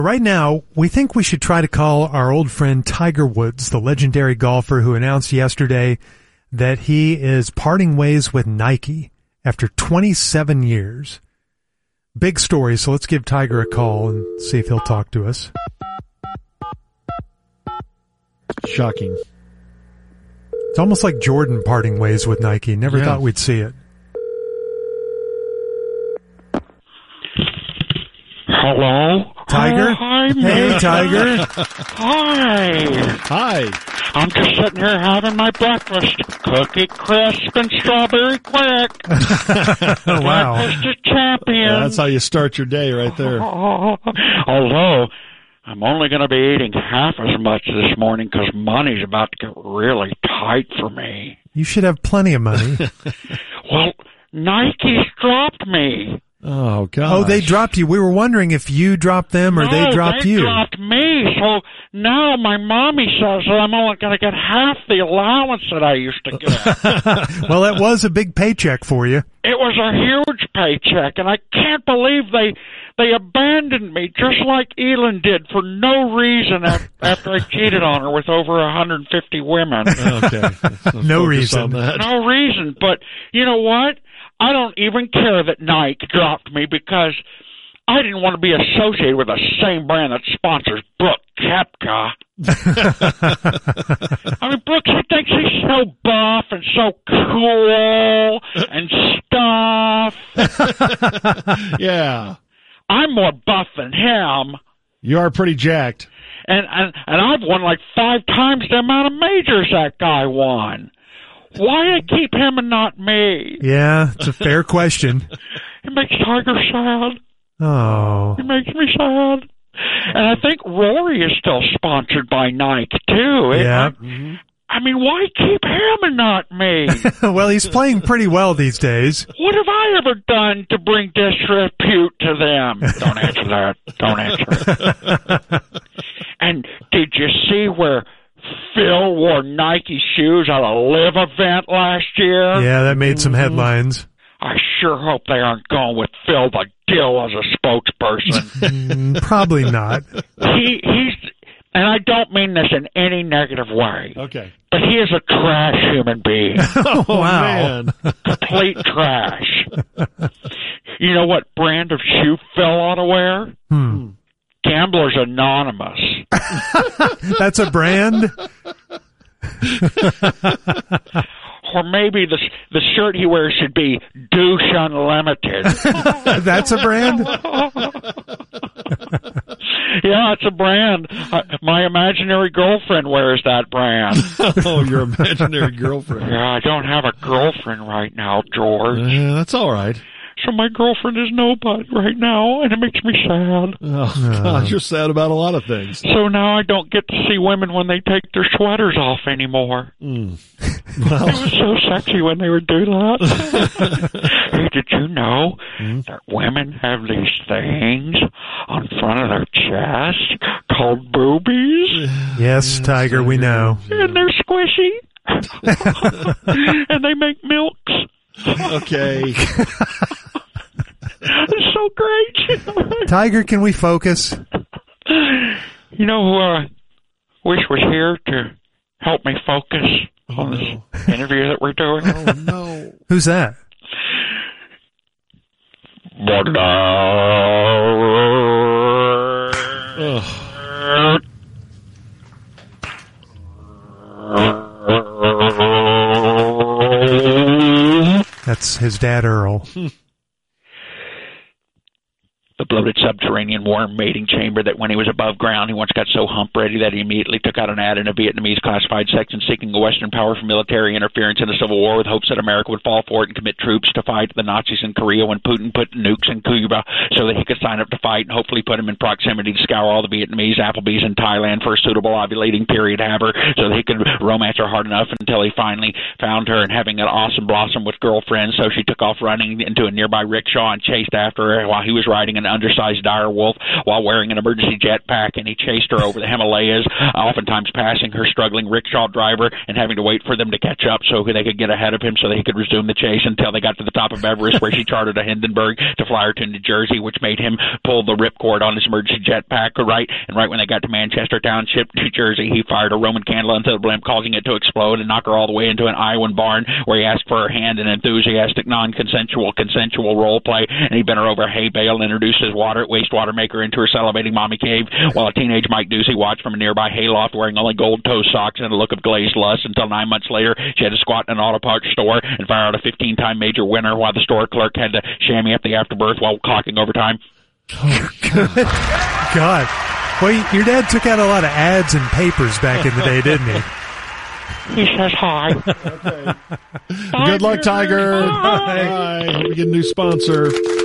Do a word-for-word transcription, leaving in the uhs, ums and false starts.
Right now, we think we should try to call our old friend Tiger Woods, the legendary golfer who announced yesterday that he is parting ways with Nike after twenty-seven years. Big story, so let's give Tiger a call and see if he'll talk to us. Shocking. It's almost like Jordan parting ways with Nike. Never yeah. thought we'd see it. Hello? Tiger? Oh, hi, hey, man. Tiger. Hi. Hi. I'm just sitting here having my breakfast. Cookie crisp and strawberry quick. Wow. Breakfast of champions. Yeah, that's how you start your day right there. Although, I'm only going to be eating half as much this morning because money's about to get really tight for me. You should have plenty of money. Well, Nike's dropped me. Oh, God. Oh, they dropped you. We were wondering if you dropped them or no, they dropped they you. they dropped me. So now my mommy says that I'm only going to get half the allowance that I used to get. Well, that was a big paycheck for you. It was a huge paycheck, and I can't believe they they abandoned me just like Elin did for no reason after I cheated on her with over one hundred fifty women. Okay. No reason. No reason. But you know what? I don't even care that Nike dropped me because I didn't want to be associated with the same brand that sponsors Brooke Koepka. I mean, Brooks, he thinks he's so buff and so cool and stuff. Yeah. I'm more buff than him. You are pretty jacked. And, and, and I've won like five times the amount of majors that guy won. Why I keep him and not me? Yeah, it's a fair question. It makes Tiger sad. Oh. It makes me sad. And I think Rory is still sponsored by Nike, too. Yeah. It, mm-hmm. I mean, why keep him and not me? Well, he's playing pretty well these days. What have I ever done to bring disrepute to them? Don't answer that. Don't answer. And did you see where Phil wore Nike shoes at a live event last year? Yeah, that made some headlines. I sure hope they aren't going with Phil the Dill as a spokesperson. Probably not. He he's, and I don't mean this in any negative way. Okay. But he is a trash human being. Oh, wow. Man. Complete trash. You know what brand of shoe Phil ought to wear? Hmm. Gamblers Anonymous. That's a brand? Or maybe the the shirt he wears should be Douche Unlimited. That's a brand? Yeah, it's a brand. Uh, my imaginary girlfriend wears that brand. Oh, your imaginary girlfriend. Yeah, I don't have a girlfriend right now, George. Uh, that's all right. So my girlfriend is nobody right now, and it makes me sad. Oh, gosh, you're sad about a lot of things. So now I don't get to see women when they take their sweaters off anymore. Mm. Well. It was so sexy when they would do that. Hey, did you know mm. that women have these things on front of their chest called boobies? Yes, Tiger, we know. And they're squishy. And they make milks. Okay. It's so great. Tiger, can we focus? You know who I wish was here to help me focus oh, on this no. interview that we're doing? Oh, no. Who's that? Ugh. That's his dad, Earl. The bloated subterranean warm mating chamber that when he was above ground he once got so hump ready that he immediately took out an ad in a Vietnamese classified section seeking a Western power for military interference in the Civil War with hopes that America would fall for it and commit troops to fight the Nazis in Korea when Putin put nukes in Cuba so that he could sign up to fight and hopefully put him in proximity to scour all the Vietnamese Applebee's in Thailand for a suitable ovulating period have her so that he could romance her hard enough until he finally found her and having an awesome blossom with girlfriends, so she took off running into a nearby rickshaw and chased after her while he was riding an undersized dire Wolf while wearing an emergency jetpack, and he chased her over the Himalayas, oftentimes passing her struggling rickshaw driver and having to wait for them to catch up so they could get ahead of him so that he could resume the chase until they got to the top of Everest, where she chartered a Hindenburg to fly her to New Jersey, which made him pull the ripcord on his emergency jetpack, right? And right when they got to Manchester Township, New Jersey, he fired a Roman candle into the blimp, causing it to explode and knock her all the way into an Iowan barn, where he asked for her hand in enthusiastic, non-consensual, consensual role play, and he bent her over a hay bale and introduced his water wastewater maker into her salivating mommy cave, while a teenage Mike Ducey watched from a nearby hayloft wearing only gold toe socks and a look of glazed lust until nine months later she had to squat in an auto parts store and fire out a fifteen-time major winner while the store clerk had to chamois up the afterbirth while clocking overtime. Oh, good God. Well, your dad took out a lot of ads and papers back in the day, didn't he? He says hi. Okay. Good luck, Tiger. Bye. Bye. We get a new sponsor.